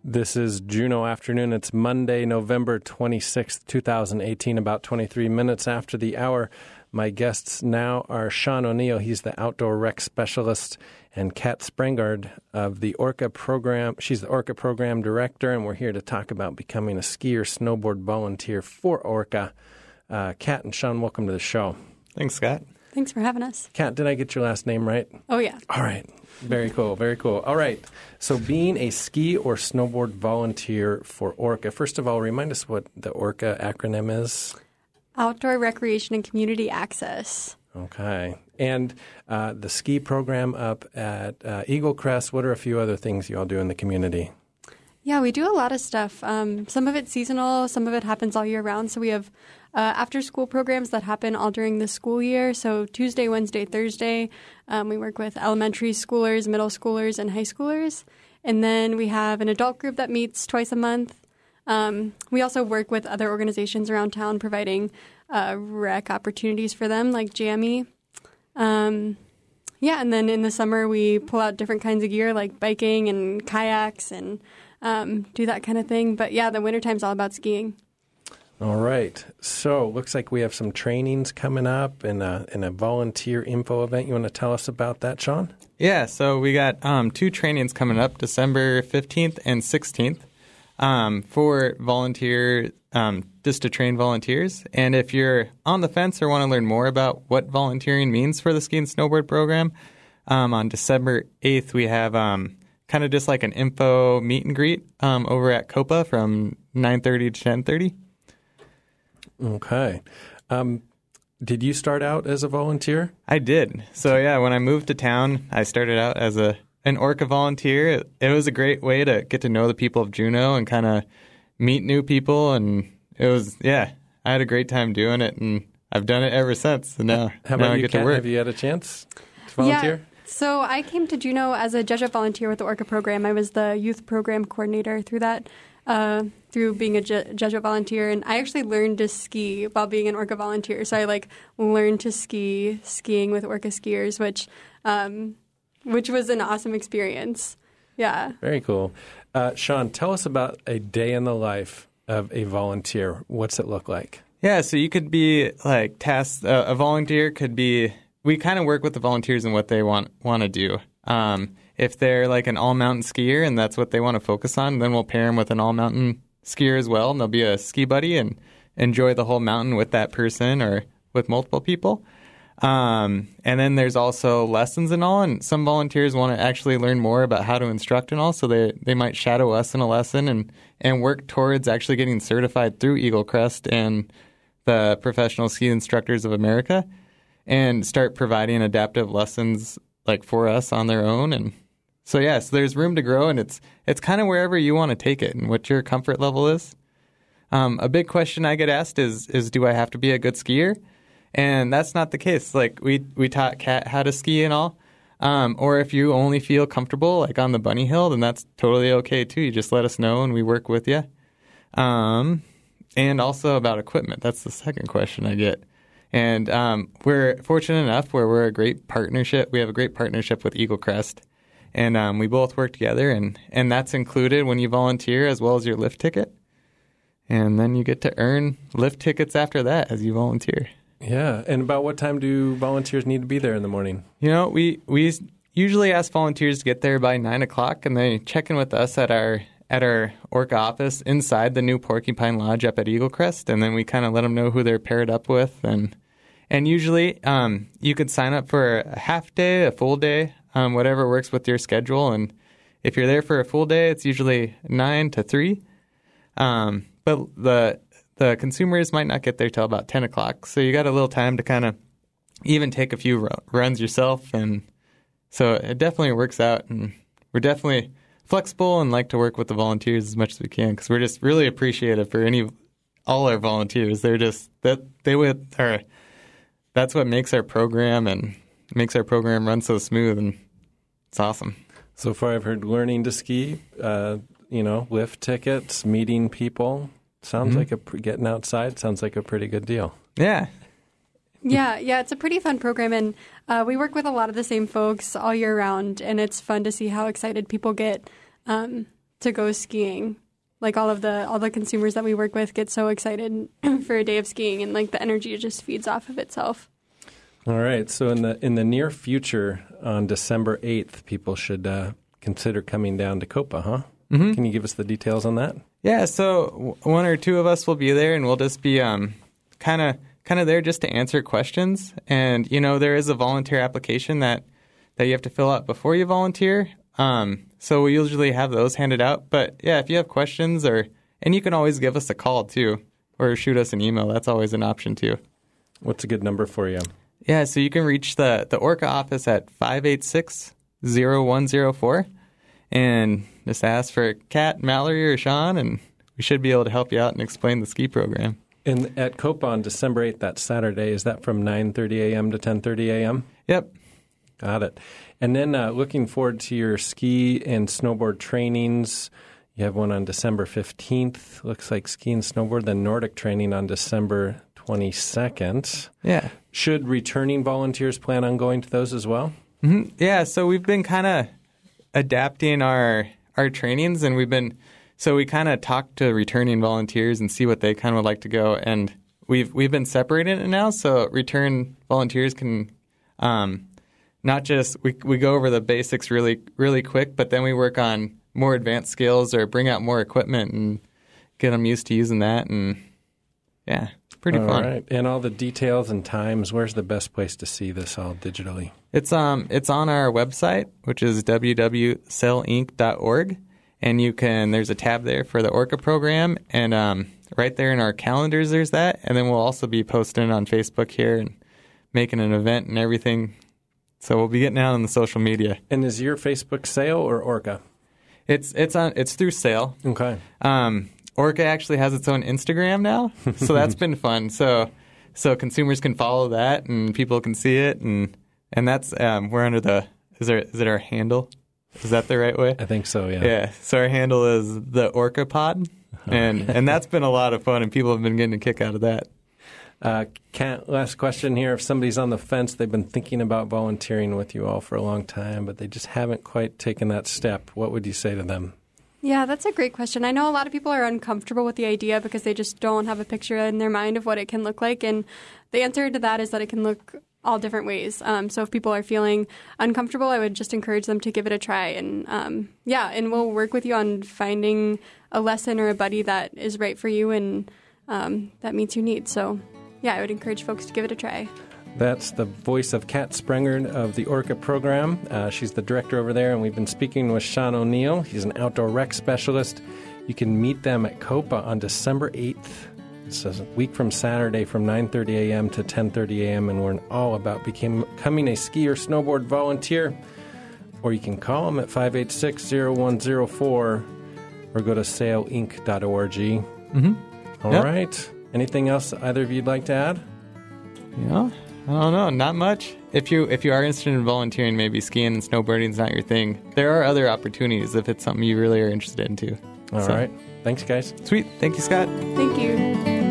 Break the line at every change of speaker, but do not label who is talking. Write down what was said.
This is Juneau Afternoon. It's Monday, November 26th, 2018, about 23 minutes after the hour. My guests now are Sean O'Neill. He's the outdoor rec specialist, and Kat Sprengard of the Orca program. She's the Orca program director, and we're here to talk about becoming a ski or snowboard volunteer for Orca. Kat and Sean, welcome to the show.
Thanks, Scott.
Thanks for having us.
Kat, did I get your last name right?
Oh, yeah.
All right. Very cool. Very cool. All right. So being a ski or snowboard volunteer for Orca, first of all, remind us what the Orca acronym is.
Outdoor Recreation and Community Access.
Okay. And the ski program up at Eagle Crest, what are a few other things you all do in the community?
Yeah, we do a lot of stuff. Some of it's seasonal, some of it happens all year round. So we have after-school programs that happen all during the school year. So Tuesday, Wednesday, Thursday, we work with elementary schoolers, middle schoolers, and high schoolers. And then we have an adult group that meets twice a month. We also work with other organizations around town providing rec opportunities for them, like Jammy. And then in the summer we pull out different kinds of gear like biking and kayaks and do that kind of thing. But yeah, the wintertime's all about skiing.
All right. So looks like we have some trainings coming up and a volunteer info event. You want to tell us about that, Sean?
Yeah, so we got 2 trainings coming up, December 15th and 16th, for volunteer, just to train volunteers. And if you're on the fence or want to learn more about what volunteering means for the ski and snowboard program, on December 8th we have kind of just like an info meet and greet over at COPA from 9:30 to 10:30.
Okay. Did you start out as a volunteer?
I did. So, yeah, when I moved to town, I started out as an Orca volunteer. It was a great way to get to know the people of Juneau and kind of meet new people. And it was, I had a great time doing it, and I've done it ever since. And now
I
get to work.
Have you had a chance to volunteer?
Yeah. So I came to Juneau as a Jesuit volunteer with the Orca program. I was the youth program coordinator through that. Through being a Jesuit volunteer, and I actually learned to ski while being an Orca volunteer. So I learned to skiing with Orca skiers, which was an awesome experience. Yeah. Very
cool. Sean, tell us about a day in the life of a volunteer. What's it look like?
Yeah, so you could be tasked. A volunteer could be. We kind of work with the volunteers and what they want to do. If they're an all-mountain skier and that's what they want to focus on, then we'll pair them with an all-mountain skier as well, and they'll be a ski buddy and enjoy the whole mountain with that person or with multiple people. And then there's also lessons and all, and some volunteers want to actually learn more about how to instruct and all, so they might shadow us in a lesson and work towards actually getting certified through Eagle Crest and the Professional Ski Instructors of America and start providing adaptive lessons for us on their own. And so there's room to grow, and it's kind of wherever you want to take it and what your comfort level is. A big question I get asked is do I have to be a good skier? And that's not the case. We taught Kat how to ski and all. Or if you only feel comfortable on the bunny hill, then that's totally okay too. You just let us know and we work with you. And also about equipment. That's the second question I get. And we're fortunate enough where we're a great partnership. We have a great partnership with Eagle Crest. And we both work together, and that's included when you volunteer as well as your lift ticket. And then you get to earn lift tickets after that as you volunteer.
Yeah. And about what time do volunteers need to be there in the morning?
We usually ask volunteers to get there by 9 o'clock, and they check in with us at our Orca office inside the new Porcupine Lodge up at Eagle Crest, and then we kind of let them know who they're paired up with. And usually you could sign up for a half day, a full day, whatever works with your schedule. And if you're there for a full day, it's usually 9 to 3. But the consumers might not get there till about 10 o'clock. So you got a little time to kind of even take a few runs yourself. And so it definitely works out. And we're definitely flexible and like to work with the volunteers as much as we can, because we're just really appreciative for all our volunteers. They're just that's what makes our program and makes our program run so smooth, and it's awesome.
So far, I've heard learning to ski, lift tickets, meeting people. Sounds like getting outside sounds like a pretty good deal.
Yeah.
Yeah, it's a pretty fun program, and we work with a lot of the same folks all year round, and it's fun to see how excited people get to go skiing. Like all the consumers that we work with get so excited for a day of skiing, and like the energy just feeds off of itself.
All right. So in the near future, on December 8th, people should consider coming down to Copa, huh? Mm-hmm. Can you give us the details on that?
Yeah. So one or two of us will be there, and we'll just be kind of there just to answer questions. And there is a volunteer application that you have to fill out before you volunteer. So we usually have those handed out. But yeah, if you have questions and you can always give us a call too, or shoot us an email. That's always an option too.
What's a good number for you?
Yeah, so you can reach the Orca office at 586-0104 and just ask for Kat, Mallory, or Sean, and we should be able to help you out and explain the ski program.
And at Copa on December 8th, that Saturday, is that from 9:30 a.m. to 10:30 a.m.?
Yep.
Got it. And then looking forward to your ski and snowboard trainings. You have one on December 15th. Looks like ski and snowboard, then Nordic training on December 22nd.
Yeah.
Should returning volunteers plan on going to those as well?
Mm-hmm. Yeah, so we've been kind of adapting our trainings, and we kind of talk to returning volunteers and see what they kind of would like to go. And we've been separating it now, so return volunteers can not just we go over the basics really, really quick, but then we work on more advanced skills or bring out more equipment and get them used to using that. And yeah, it's pretty fun.
All right. And all the details and times, where's the best place to see this all digitally?
It's on our website, which is www.sailinc.org. And there's a tab there for the Orca program. And right there in our calendars, there's that. And then we'll also be posting it on Facebook here and making an event and everything. So we'll be getting out on the social media.
And is your Facebook Sail or Orca?
It's through Sail.
Okay.
Orca actually has its own Instagram now, so that's been fun. So consumers can follow that and people can see it, and that's we're under the is it our handle? Is that the right way?
I think so. Yeah.
Yeah. So our handle is the Orca Pod, and that's been a lot of fun, and people have been getting a kick out of that.
Last question here. If somebody's on the fence, they've been thinking about volunteering with you all for a long time, but they just haven't quite taken that step, what would you say to them?
Yeah, that's a great question. I know a lot of people are uncomfortable with the idea because they just don't have a picture in their mind of what it can look like. And the answer to that is that it can look all different ways. So if people are feeling uncomfortable, I would just encourage them to give it a try. And and we'll work with you on finding a lesson or a buddy that is right for you and that meets your needs. So yeah, I would encourage folks to give it a try.
That's the voice of Kat Sprengard of the Orca program. She's the director over there, and we've been speaking with Sean O'Neill. He's an outdoor rec specialist. You can meet them at Copa on December 8th. It's a week from Saturday from 9:30 a.m. to 10:30 a.m., and we're all about becoming a ski or snowboard volunteer. Or you can call them at 586-0104 or go to sailinc.org.
Mm-hmm.
All right. Anything else either of you'd like to add?
Yeah, I don't know. Not much. If you are interested in volunteering, maybe skiing and snowboarding is not your thing. There are other opportunities if it's something you really are interested in too.
All right. Thanks, guys.
Sweet. Thank you, Scott.
Thank you.